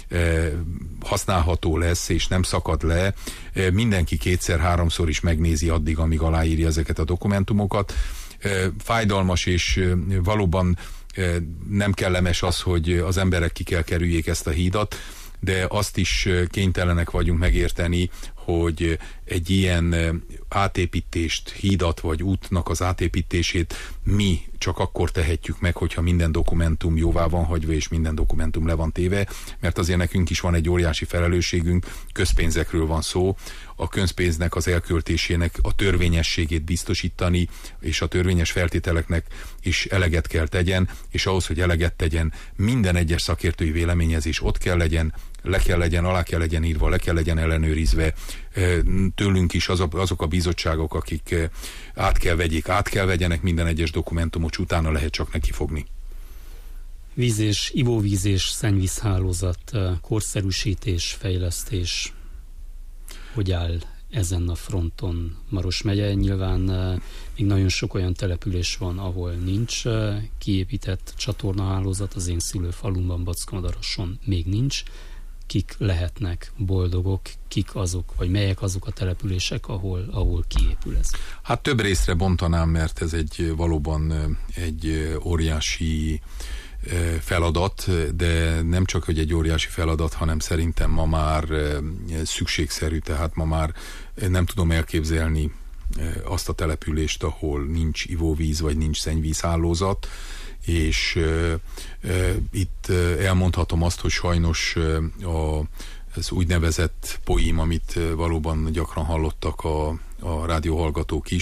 használható lesz, és nem szakad le, mindenki kétszer-háromszor is megnézi addig, amíg aláírja ezeket a dokumentumokat. Fájdalmas, és valóban nem kellemes az, hogy az emberek ki kell kerüljék ezt a hídat, de azt is kénytelenek vagyunk megérteni, hogy egy ilyen átépítést, hídat vagy útnak az átépítését mi csak akkor tehetjük meg, hogyha minden dokumentum jóvá van hagyva, és minden dokumentum le van téve, mert azért nekünk is van egy óriási felelősségünk, közpénzekről van szó, a közpénznek az elköltésének a törvényességét biztosítani, és a törvényes feltételeknek is eleget kell tegyen, és ahhoz, hogy eleget tegyen, minden egyes szakértői véleményezés ott kell legyen, le kell legyen, alá kell legyen írva, le kell legyen ellenőrizve, tőlünk is azok a bizottságok, akik át kell vegyék, át kell vegyenek minden egyes dokumentumot, utána lehet csak neki fogni.
Víz és ivóvíz és szennyvízhálózat, korszerűsítés, fejlesztés, hogy áll ezen a fronton Maros megye? Nyilván még nagyon sok olyan település van, ahol nincs kiépített csatornahálózat, az én szülőfalumban, Backamadaroson még nincs. Kik lehetnek boldogok, kik azok, vagy melyek azok a települések, ahol, ahol kiépül ez?
Hát több részre bontanám, mert ez egy valóban egy óriási feladat, de nem csak, hogy egy óriási feladat, hanem szerintem ma már szükségszerű, tehát ma már nem tudom elképzelni azt a települést, ahol nincs ivóvíz, vagy nincs szennyvízhálózat, és uh, uh, itt uh, elmondhatom azt, hogy sajnos uh, a, az úgynevezett poém, amit uh, valóban gyakran hallottak a, a rádióhallgatók is,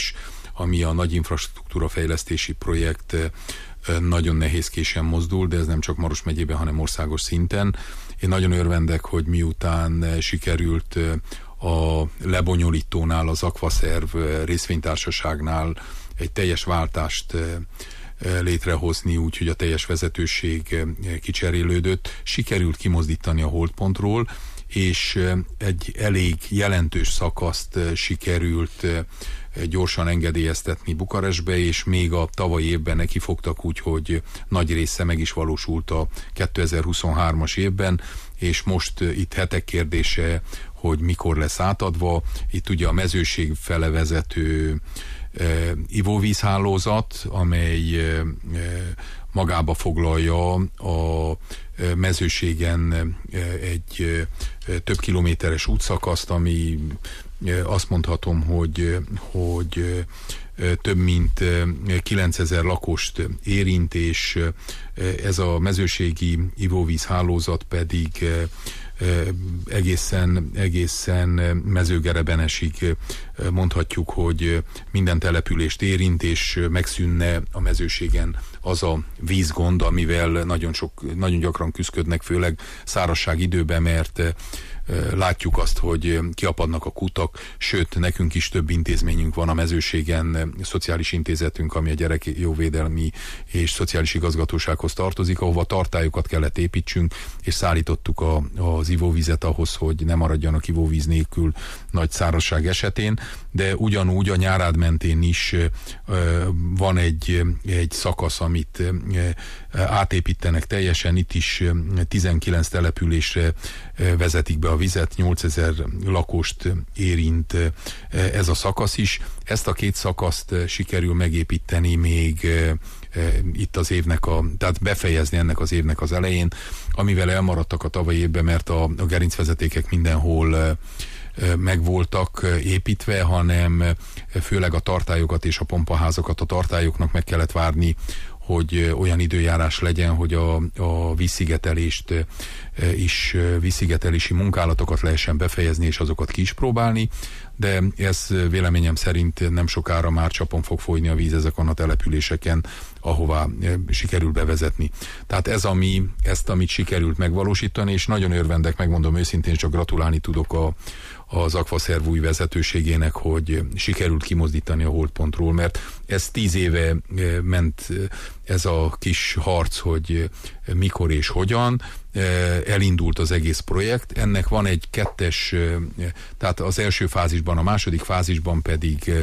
ami a nagy infrastruktúra fejlesztési projekt nagyon nehézkésen mozdul, de ez nem csak Maros megyében, hanem országos szinten. Én nagyon örvendek, hogy miután sikerült a lebonyolítónál, az Aquaserv részvénytársaságnál egy teljes váltást létrehozni, úgyhogy a teljes vezetőség kicserélődött, sikerült kimozdítani a holdpontról, és egy elég jelentős szakaszt sikerült gyorsan engedélyeztetni Bukarestbe, és még a tavalyi évben nekifogtak, úgyhogy nagy része meg is valósult a kétezer-huszonhármas évben, és most itt hetek kérdése, hogy mikor lesz átadva. Itt ugye a mezőség fele vezető e, ivóvízhálózat, amely e, magába foglalja a mezőségen egy több kilométeres útszakaszt, ami azt mondhatom, hogy, hogy több mint kilencezer lakost érint, és ez a mezőségi ivóvízhálózat pedig egészen, egészen Mezőgerebenesig mondhatjuk, hogy minden települést érint, és megszűnne a mezőségen az a vízgond, amivel nagyon, sok, nagyon gyakran küszködnek, főleg szárazság időben, mert látjuk azt, hogy kiapadnak a kutak, sőt, nekünk is több intézményünk van a mezőségen, szociális intézetünk, ami a gyerekjóvédelmi és szociális igazgatósághoz tartozik, ahova tartályokat kellett építsünk, és szállítottuk a, az ivóvizet ahhoz, hogy ne maradjanak ivóvíz nélkül nagy szárazság esetén, de ugyanúgy a Nyárád mentén is van egy, egy szakasz, amit átépítenek teljesen, itt is tizenkilenc településre vezetik be a vizet, nyolcezer lakost érint ez a szakasz is. Ezt a két szakaszt sikerül megépíteni még itt az évnek a, tehát befejezni ennek az évnek az elején, amivel elmaradtak a tavalyi évben, mert a, a gerincvezetékek mindenhol megvoltak építve, hanem főleg a tartályokat és a pompaházakat, a tartályoknak meg kellett várni, hogy olyan időjárás legyen, hogy a, a vízszigetelést is, vízszigetelési munkálatokat lehessen befejezni, és azokat ki is próbálni, de ez véleményem szerint nem sokára már csapon fog folyni a víz ezeken a településeken, ahová sikerül bevezetni. Tehát ez, ami, ezt, amit sikerült megvalósítani, és nagyon örvendek, megmondom őszintén, csak gratulálni tudok a, az Aquaserv új vezetőségének, hogy sikerült kimozdítani a holdpontról, mert ez tíz éve ment ez a kis harc, hogy mikor és hogyan, elindult az egész projekt. Ennek van egy kettes, tehát az első fázisban, a második fázisban pedig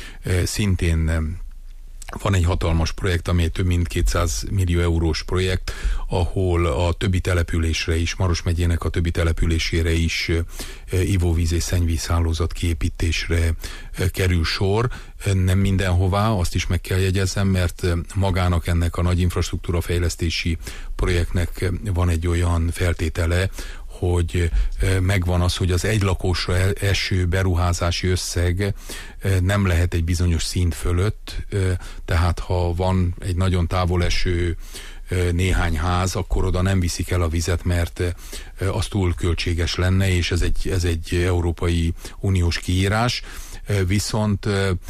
szintén van egy hatalmas projekt, ami több mint kétszáz millió eurós projekt, ahol a többi településre is, Maros megyének a többi településére is ivóvíz és szennyvízhálózat kiépítésre kerül sor. Nem mindenhová, azt is meg kell jegyezzem, mert magának ennek a nagy infrastruktúra fejlesztési projektnek van egy olyan feltétele, hogy megvan az, hogy az egy lakosra eső beruházási összeg nem lehet egy bizonyos szint fölött, tehát ha van egy nagyon távol eső néhány ház, akkor oda nem viszik el a vizet, mert az túl költséges lenne, és ez egy, ez egy Európai Uniós kiírás. Viszont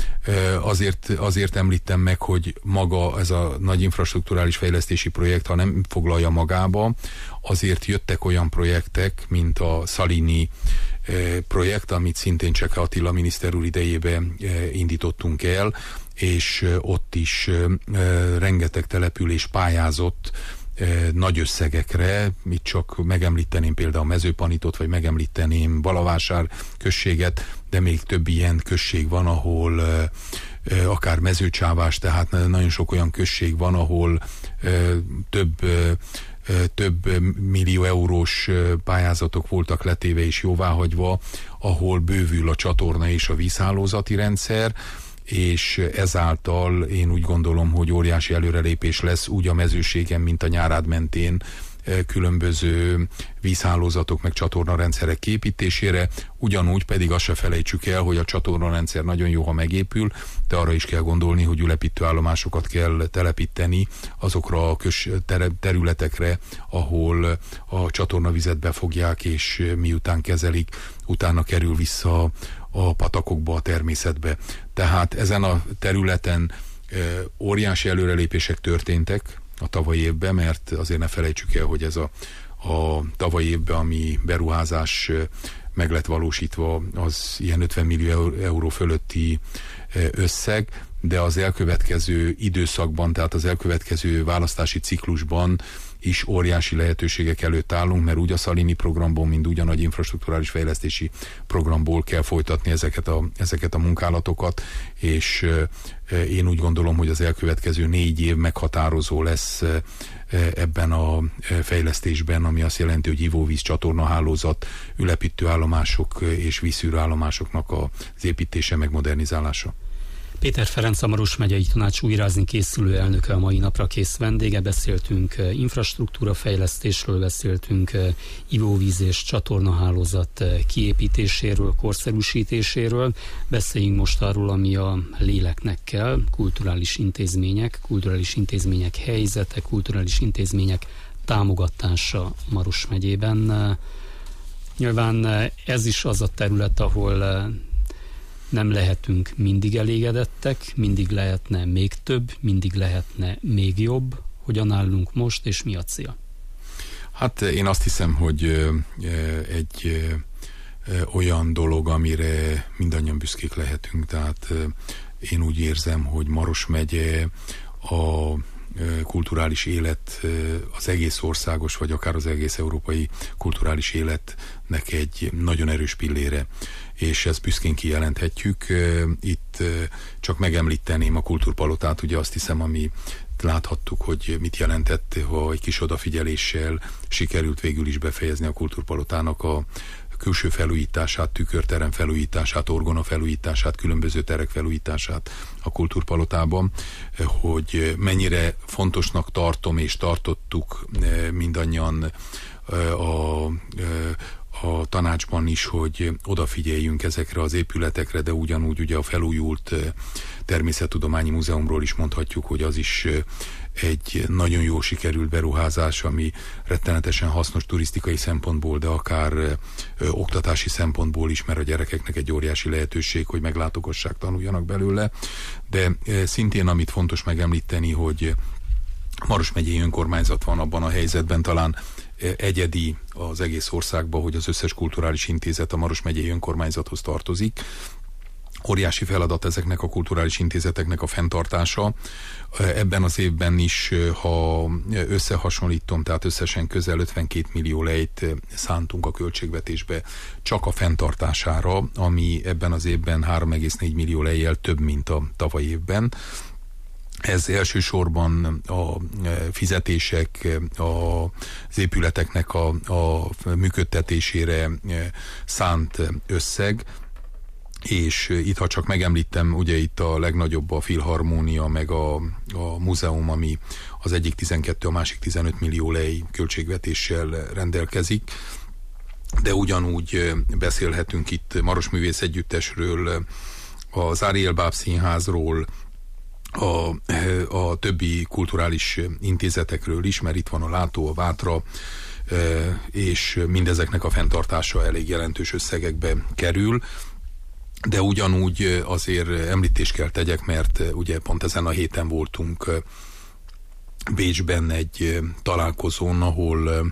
azért, azért említem meg, hogy maga ez a nagy infrastrukturális fejlesztési projekt, ha nem foglalja magába, azért jöttek olyan projektek, mint a Szalini projekt, amit szintén Cseke Attila miniszter úr idejében indítottunk el, és ott is rengeteg település pályázott nagy összegekre, itt csak megemlíteném például Mezőpanitot, vagy megemlíteném Balavásár községet, de még több ilyen község van, ahol akár Mezőcsávás, tehát nagyon sok olyan község van, ahol több több millió eurós pályázatok voltak letéve és jóváhagyva, ahol bővül a csatorna és a vízhálózati rendszer, és ezáltal én úgy gondolom, hogy óriási előrelépés lesz úgy a mezőségen, mint a Nyárád mentén különböző vízhálózatok meg csatornarendszerek kiépítésére, ugyanúgy pedig azt se felejtsük el, hogy a csatornarendszer nagyon jó, ha megépül, de arra is kell gondolni, hogy ülepítőállomásokat kell telepíteni azokra a kös területekre, ahol a csatornavizet befogják, és miután kezelik, utána kerül vissza a patakokba, a természetbe. Tehát ezen a területen óriási előrelépések történtek a tavalyi évben, mert azért ne felejtsük el, hogy ez a, a tavalyi évben, ami beruházás meg lett valósítva, az ilyen ötven millió euró fölötti összeg, de az elkövetkező időszakban, tehát az elkövetkező választási ciklusban is óriási lehetőségek előtt állunk, mert úgy a Szalini programból, mint úgy a nagy infrastrukturális fejlesztési programból kell folytatni ezeket a, ezeket a munkálatokat, és én úgy gondolom, hogy az elkövetkező négy év meghatározó lesz ebben a fejlesztésben, ami azt jelenti, hogy ivóvíz csatornahálózat, ülepítőállomások és vízszűrőállomásoknak az építése, megmodernizálása.
Péter Ferenc, a Maros megyei tanács újrázni készülő elnöke a mai napra kész vendége. Beszéltünk infrastruktúra fejlesztésről, beszéltünk ivóvíz és csatornahálózat kiépítéséről, korszerűsítéséről. Beszéljünk most arról, ami a léleknek kell, kulturális intézmények, kulturális intézmények helyzete, kulturális intézmények támogatása Maros megyében. Nyilván ez is az a terület, ahol nem lehetünk mindig elégedettek, mindig lehetne még több, mindig lehetne még jobb. Hogyan állunk most, és mi a cél?
Hát én azt hiszem, hogy egy olyan dolog, amire mindannyian büszkék lehetünk. Tehát én úgy érzem, hogy Maros megye a kulturális élet, az egész országos, vagy akár az egész európai kulturális életnek egy nagyon erős pillére, és ezt büszkén kijelenthetjük. Itt csak megemlíteném a Kultúrpalotát, ugye azt hiszem, ami láthattuk, hogy mit jelentett, ha egy kis odafigyeléssel sikerült végül is befejezni a Kultúrpalotának a külső felújítását, tükörterem felújítását, orgona felújítását, különböző terek felújítását a Kultúrpalotában, hogy mennyire fontosnak tartom és tartottuk mindannyian a, a tanácsban is, hogy odafigyeljünk ezekre az épületekre, de ugyanúgy ugye a felújult Természettudományi Múzeumról is mondhatjuk, hogy az is egy nagyon jó sikerült beruházás, ami rettenetesen hasznos turisztikai szempontból, de akár ö, oktatási szempontból is, mert a gyerekeknek egy óriási lehetőség, hogy meglátogassák, tanuljanak belőle. De ö, szintén, amit fontos megemlíteni, hogy Maros megyei önkormányzat van abban a helyzetben, talán egyedi az egész országban, hogy az összes kulturális intézet a Maros megyei önkormányzathoz tartozik. Óriási feladat ezeknek a kulturális intézeteknek a fenntartása. Ebben az évben is, ha összehasonlítom, tehát összesen közel ötvenkét millió lejt szántunk a költségvetésbe csak a fenntartására, ami ebben az évben három egész négy millió lejjel több, mint a tavalyi évben. Ez elsősorban a fizetések, az épületeknek a, a működtetésére szánt összeg, és itt, ha csak megemlítem, ugye itt a legnagyobb a Filharmónia, meg a, a múzeum, ami az egyik tizenkettő, a másik tizenöt millió lej költségvetéssel rendelkezik, de ugyanúgy beszélhetünk itt Maros Művész Együttesről, az Ariel Báb Színházról, a, a többi kulturális intézetekről is, mert itt van a Látó, a Vátra, és mindezeknek a fenntartása elég jelentős összegekbe kerül. De ugyanúgy azért említést kell tegyek, mert ugye pont ezen a héten voltunk Bécsben egy találkozón, ahol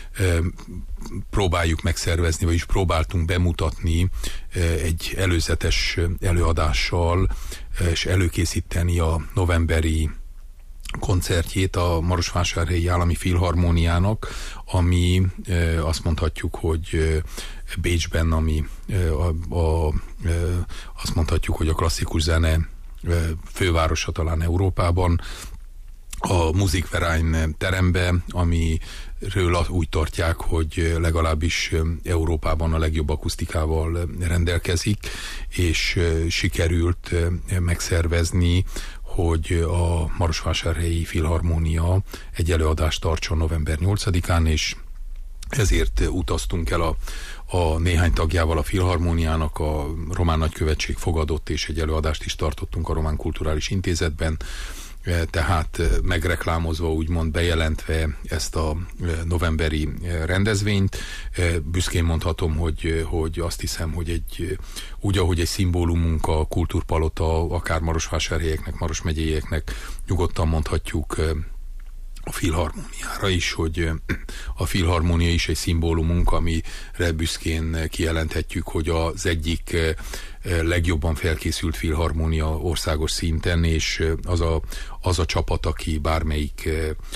próbáljuk megszervezni, vagyis próbáltunk bemutatni egy előzetes előadással, és előkészíteni a novemberi koncertjét a Marosvásárhelyi Állami Filharmóniának, ami azt mondhatjuk, hogy Bécsben, ami a, a, azt mondhatjuk, hogy a klasszikus zene fővárosa talán Európában, a Musikverein terembe, amiről úgy tartják, hogy legalábbis Európában a legjobb akusztikával rendelkezik, és sikerült megszervezni, hogy a Marosvásárhelyi Filharmónia egy előadást tartson november nyolcadikán, és ezért utaztunk el a, a néhány tagjával a Filharmóniának, a Román Nagykövetség fogadott, és egy előadást is tartottunk a Román Kulturális Intézetben, tehát megreklámozva, úgymond bejelentve ezt a novemberi rendezvényt. Büszkén mondhatom, hogy, hogy azt hiszem, hogy egy, úgy, ahogy egy szimbólumunk a kultúrpalota, akár Marosvásárhelyeknek, Maros megyéieknek, nyugodtan mondhatjuk a filharmóniára is, hogy a filharmónia is egy szimbólumunk, amire büszkén kijelenthetjük, hogy az egyik legjobban felkészült filharmónia országos szinten, és az a, az a csapat, aki bármelyik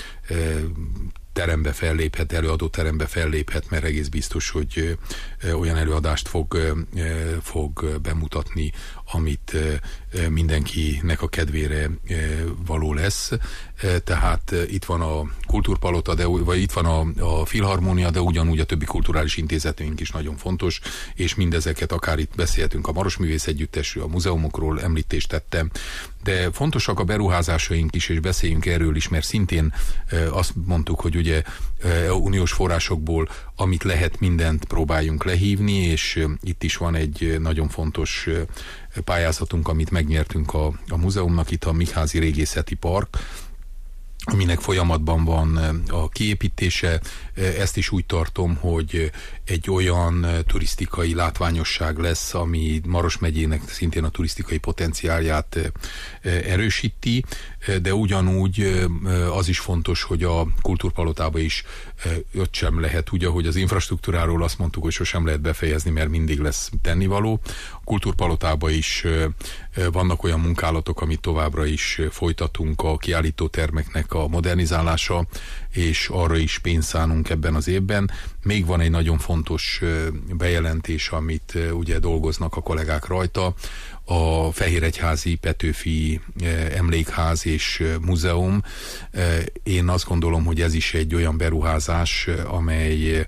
terembe felléphet, előadó terembe felléphet, mert egész biztos, hogy olyan előadást fog, fog bemutatni, amit mindenkinek a kedvére való lesz. Tehát itt van a kultúrpalota, de, vagy itt van a, a filharmónia, de ugyanúgy a többi kulturális intézetünk is nagyon fontos, és mindezeket akár itt beszéltünk a Marosművész Együttesről, a múzeumokról említést tettem, de fontosak a beruházásaink is, és beszéljünk erről is, mert szintén azt mondtuk, hogy ugye uniós forrásokból, amit lehet, mindent próbáljunk lehívni, és itt is van egy nagyon fontos pályázatunk, amit megnyertünk a, a múzeumnak, itt a Mikházy Régészeti Park, aminek folyamatban van a kiépítése. Ezt is úgy tartom, hogy egy olyan turisztikai látványosság lesz, ami Maros megyének szintén a turisztikai potenciálját erősíti, de ugyanúgy az is fontos, hogy a kultúrpalotába is ott sem lehet, ugye, hogy az infrastruktúráról azt mondtuk, hogy sosem lehet befejezni, mert mindig lesz tennivaló. A kultúrpalotába is vannak olyan munkálatok, amit továbbra is folytatunk, a kiállítótermeknek a modernizálása, és arra is pénzt szánunk ebben az évben. Még van egy nagyon fontos bejelentés, amit ugye dolgoznak a kollégák rajta, a Fehéregyházi Petőfi Emlékház és Múzeum. Én azt gondolom, hogy ez is egy olyan beruházás, amely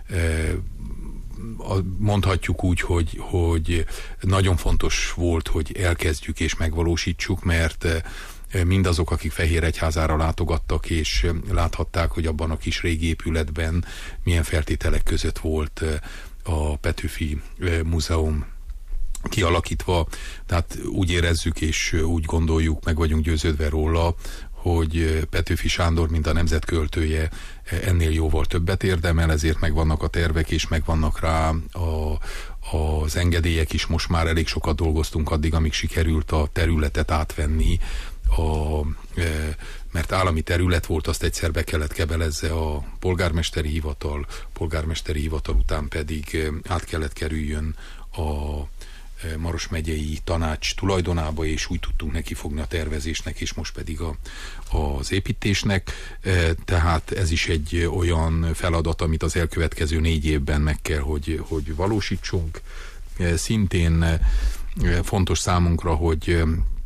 mondhatjuk úgy, hogy, hogy nagyon fontos volt, hogy elkezdjük és megvalósítsuk, mert mindazok, akik Fehéregyházára látogattak, és láthatták, hogy abban a kis régi épületben milyen feltételek között volt a Petőfi Múzeum kialakítva. Tehát úgy érezzük és úgy gondoljuk, meg vagyunk győződve róla, hogy Petőfi Sándor, mint a nemzet költője, ennél jóval többet érdemel, ezért megvannak a tervek, és megvannak rá a, az engedélyek is. Most már elég sokat dolgoztunk addig, amíg sikerült a területet átvenni, a, mert állami terület volt, azt egyszer be kellett kebelezze a polgármesteri hivatal, polgármesteri hivatal után pedig át kellett kerüljön a Maros megyei tanács tulajdonába, és úgy tudtunk neki fogni a tervezésnek, és most pedig a, az építésnek. Tehát ez is egy olyan feladat, amit az elkövetkező négy évben meg kell, hogy, hogy valósítsunk. Szintén fontos számunkra, hogy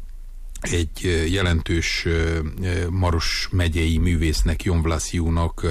egy jelentős Maros megyei művésznek, Jon Vlasiúnak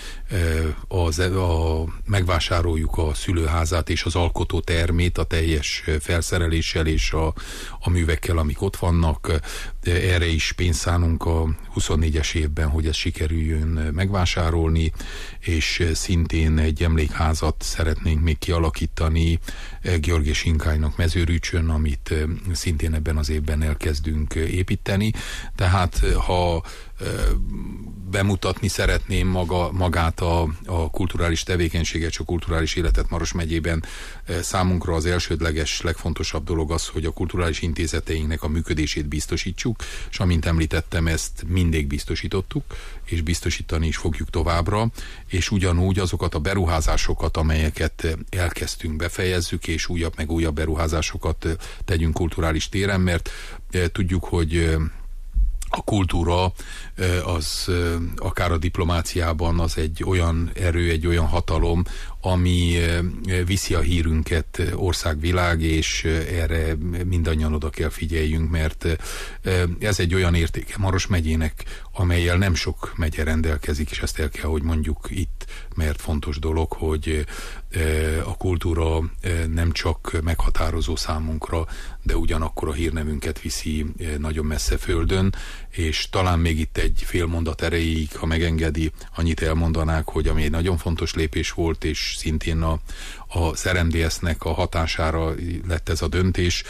az, a, megvásároljuk a szülőházát és az alkotótermét a teljes felszereléssel és a, a művekkel, amik ott vannak. Erre is pénzt szánunk a huszonnégyes évben, hogy ez sikerüljön megvásárolni, és szintén egy emlékházat szeretnénk még kialakítani György Sinkálynak Mezőrűcsön, amit szintén ebben az évben elkezdünk építeni. Tehát ha bemutatni szeretném maga, magát a, a kulturális tevékenységet, és a kulturális életet Maros megyében, számunkra az elsődleges, legfontosabb dolog az, hogy a kulturális intézeteinknek a működését biztosítsuk, és amint említettem, ezt mindig biztosítottuk, és biztosítani is fogjuk továbbra, és ugyanúgy azokat a beruházásokat, amelyeket elkezdtünk, befejezzük, és újabb meg újabb beruházásokat tegyünk kulturális téren, mert tudjuk, hogy a kultúra az akár a diplomáciában az egy olyan erő, egy olyan hatalom, ami viszi a hírünket országvilág, és erre mindannyian oda kell figyeljünk, mert ez egy olyan értéke Maros megyének, amellyel nem sok megye rendelkezik, és ezt el kell, hogy mondjuk itt, mert fontos dolog, hogy a kultúra nem csak meghatározó számunkra, de ugyanakkor a hírnevünket viszi nagyon messze földön, és talán még itt egy fél mondat erejéig, ha megengedi, annyit elmondanák, hogy ami egy nagyon fontos lépés volt, és szintén a, az er em dé es-nek a hatására lett ez a döntés,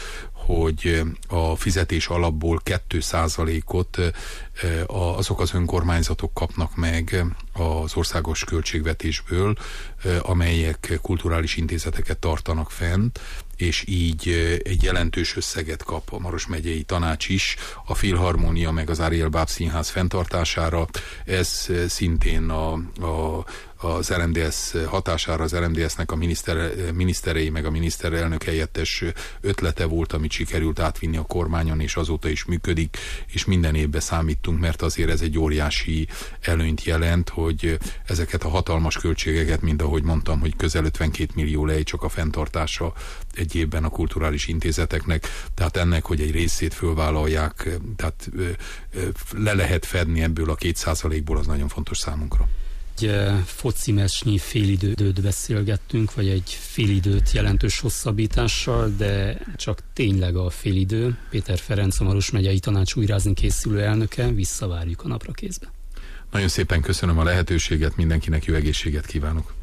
hogy a fizetés alapból két százalékot azok az önkormányzatok kapnak meg az országos költségvetésből, amelyek kulturális intézeteket tartanak fent, és így egy jelentős összeget kap a Maros megyei tanács is a Filharmónia meg az Ariel Báb Színház fenntartására. Ez szintén a, a az er em dé es hatására, az er em dé es-nek a miniszter, miniszterei meg a miniszterelnök helyettes ötlete volt, amit sikerült átvinni a kormányon, és azóta is működik, és minden évben számítunk, mert azért ez egy óriási előnyt jelent, hogy ezeket a hatalmas költségeket, mint ahogy mondtam, hogy közel ötvenkét millió lej csak a fenntartása egy évben a kulturális intézeteknek, tehát ennek, hogy egy részét fölvállalják, tehát le lehet fedni ebből a két százalékból, az nagyon fontos számunkra.
Egy foci meccsnyi félidőt beszélgettünk, vagy egy félidőt jelentős hosszabbítással, de csak tényleg a félidő. Péter Ferenc, a Maros megyei tanács újrázni készülő elnöke, visszavárjuk a napra kézbe.
Nagyon szépen köszönöm a lehetőséget, mindenkinek jó egészséget kívánok.